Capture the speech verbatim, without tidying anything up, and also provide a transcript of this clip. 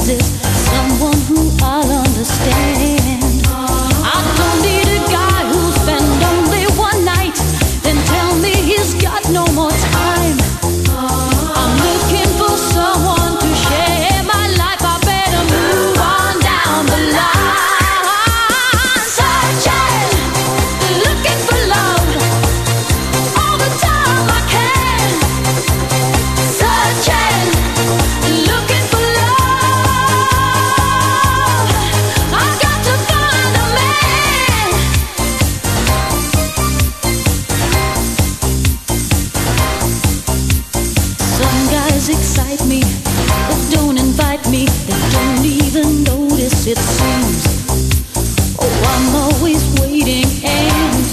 is someone who I'll understand. I don't need a guy who spent only one night, then tell me he's got no more time. I'm looking for someone to share my life. I better move on down the line. Searching, looking for love all the time I can. Searching, looking for love. I got to find a man. Some guys excite me, but don't invite me. They don't even notice, it seems. Oh, I'm always waiting and